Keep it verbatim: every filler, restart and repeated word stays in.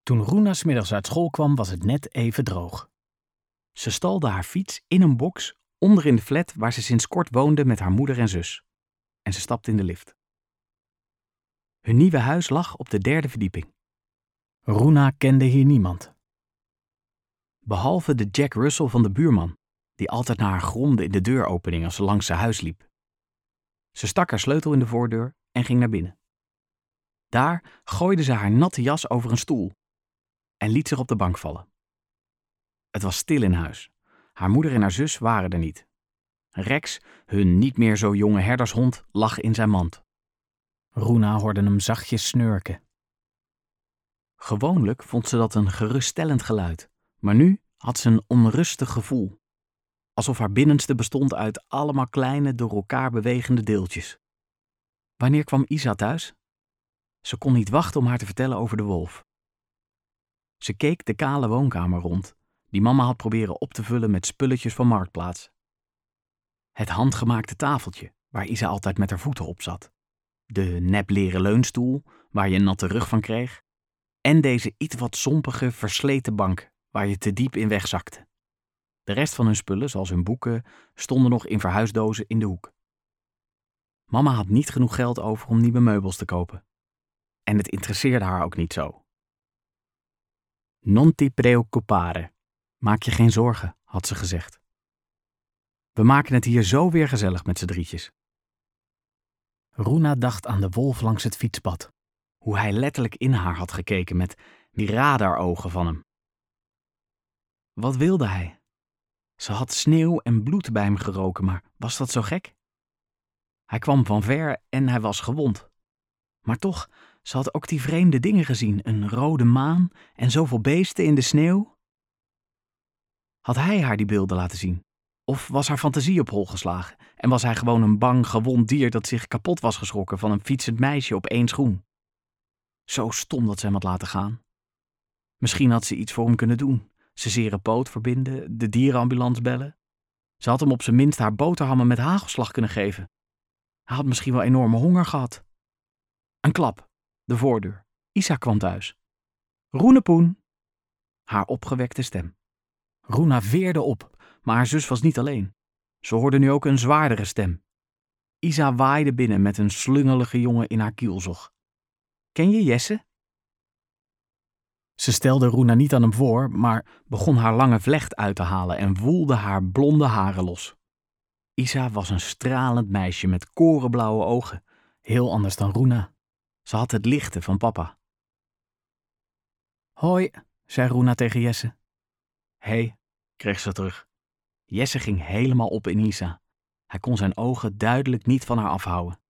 Toen Roena 's middags uit school kwam, was het net even droog. Ze stalde haar fiets in een box onder in de flat waar ze sinds kort woonde met haar moeder en zus. En ze stapte in de lift. Hun nieuwe huis lag op de derde verdieping. Roena kende hier niemand. Behalve de Jack Russell van de buurman, die altijd naar haar gromde in de deuropening als ze langs zijn huis liep. Ze stak haar sleutel in de voordeur en ging naar binnen. Daar gooide ze haar natte jas over een stoel en liet zich op de bank vallen. Het was stil in huis. Haar moeder en haar zus waren er niet. Rex, hun niet meer zo jonge herdershond, lag in zijn mand. Roena hoorde hem zachtjes snurken. Gewoonlijk vond ze dat een geruststellend geluid, maar nu had ze een onrustig gevoel. Alsof haar binnenste bestond uit allemaal kleine, door elkaar bewegende deeltjes. Wanneer kwam Isa thuis? Ze kon niet wachten om haar te vertellen over de wolf. Ze keek de kale woonkamer rond, die mama had proberen op te vullen met spulletjes van Marktplaats. Het handgemaakte tafeltje, waar Isa altijd met haar voeten op zat. De nepleren leunstoel, waar je een natte rug van kreeg. En deze iets wat zompige, versleten bank, waar je te diep in wegzakte. De rest van hun spullen, zoals hun boeken, stonden nog in verhuisdozen in de hoek. Mama had niet genoeg geld over om nieuwe meubels te kopen. En het interesseerde haar ook niet zo. Non ti preoccupare. Maak je geen zorgen, had ze gezegd. We maken het hier zo weer gezellig met z'n drietjes. Roena dacht aan de wolf langs het fietspad. Hoe hij letterlijk in haar had gekeken met die radarogen van hem. Wat wilde hij? Ze had sneeuw en bloed bij hem geroken, maar was dat zo gek? Hij kwam van ver en hij was gewond. Maar toch, ze had ook die vreemde dingen gezien, een rode maan en zoveel beesten in de sneeuw. Had hij haar die beelden laten zien? Of was haar fantasie op hol geslagen en was hij gewoon een bang, gewond dier dat zich kapot was geschrokken van een fietsend meisje op één schoen? Zo stom dat ze hem had laten gaan. Misschien had ze iets voor hem kunnen doen. Zijn zere poot verbinden, de dierenambulance bellen. Ze had hem op zijn minst haar boterhammen met hagelslag kunnen geven. Hij had misschien wel enorme honger gehad. Een klap. De voordeur. Isa kwam thuis. Roenepoen. Haar opgewekte stem. Roena veerde op, maar haar zus was niet alleen. Ze hoorde nu ook een zwaardere stem. Isa waaide binnen met een slungelige jongen in haar kielzog. Ken je Jesse? Ze stelde Roena niet aan hem voor, maar begon haar lange vlecht uit te halen en woelde haar blonde haren los. Isa was een stralend meisje met korenblauwe ogen, heel anders dan Roena. Ze had het lichte van papa. Hoi, zei Roena tegen Jesse. Hé, kreeg ze terug. Jesse ging helemaal op in Isa. Hij kon zijn ogen duidelijk niet van haar afhouden.